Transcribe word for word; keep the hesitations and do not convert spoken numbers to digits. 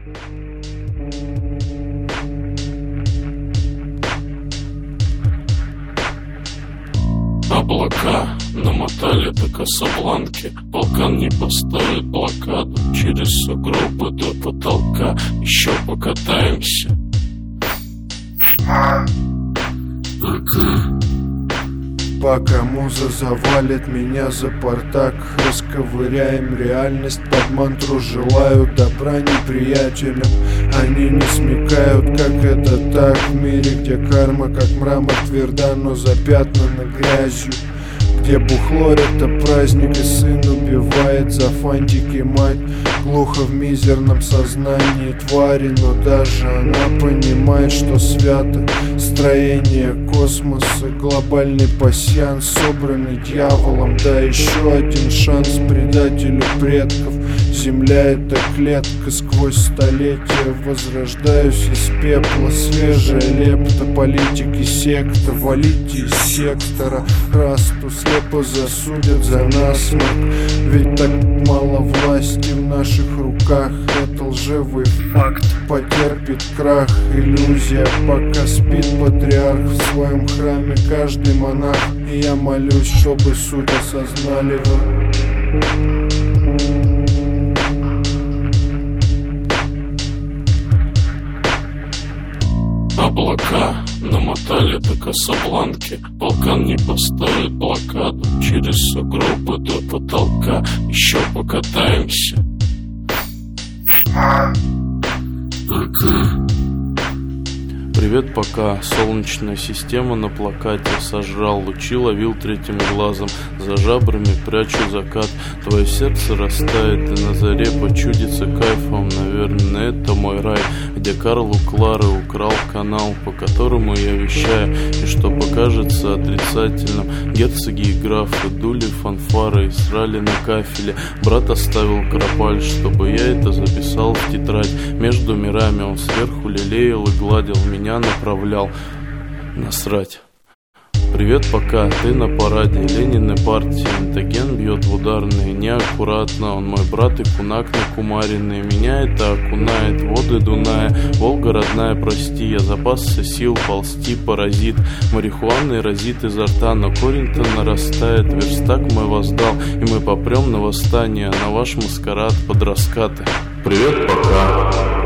Облака намотали до Касабланки. Полкан не поставит блокаду. Через сугробы до потолка еще покатаемся. Пока Пока муза завалит меня за портак, расковыряем реальность под мантру. Желаю добра неприятелям, они не смекают, как это так. В мире, где карма как мрамор тверда, но запятнана грязью, где бухло это праздник, и сын убивает за фантики мать. Глухо в мизерном сознании твари, но даже она понимает, что свято строение космоса. Глобальный пасьянс, собранный дьяволом. Да, еще один шанс предателю предков. Земля — это клетка, сквозь столетия возрождаюсь из пепла. Свежая лепта, политики секта, валите из сектора. Расту, слепо засудят за насморк, ведь так мало власти в наших руках. Это лживый факт потерпит крах. Иллюзия, пока спит патриарх в своем храме каждый монах. И я молюсь, чтобы суть осознали вы. облака намотали до Касабланки. Полкан не поставит блокаду. Через сугробы до потолка еще покатаемся. Пока. Привет, пока. Солнечная система на плакате. Сожрал лучи, ловил третьим глазом. За жабрами прячу закат. Твое сердце растает, и на заре почудится кайфом. Наверное, это мой рай, где Карл у Клары украл канал, по которому я вещаю, и что покажется отрицательным. Герцоги и графы дули фанфары и срали на кафеле. Брат оставил кропаль, чтобы я это записал в тетрадь. Между мирами он сверху лелеял и гладил меня, направлял. Насрать. Привет, пока. Ты на параде Ленин и партии. Интоген бьет в ударные неаккуратно. Он мой брат и кунак накумаренный. Меня это окунает в воды Дуная. Волга родная, прости, я запасся сил ползти, паразит. Марихуаной разит изо рта, но корень-то нарастает. Верстак мой воздал, и мы попрем на восстание, на ваш маскарад под раскаты. Привет, пока.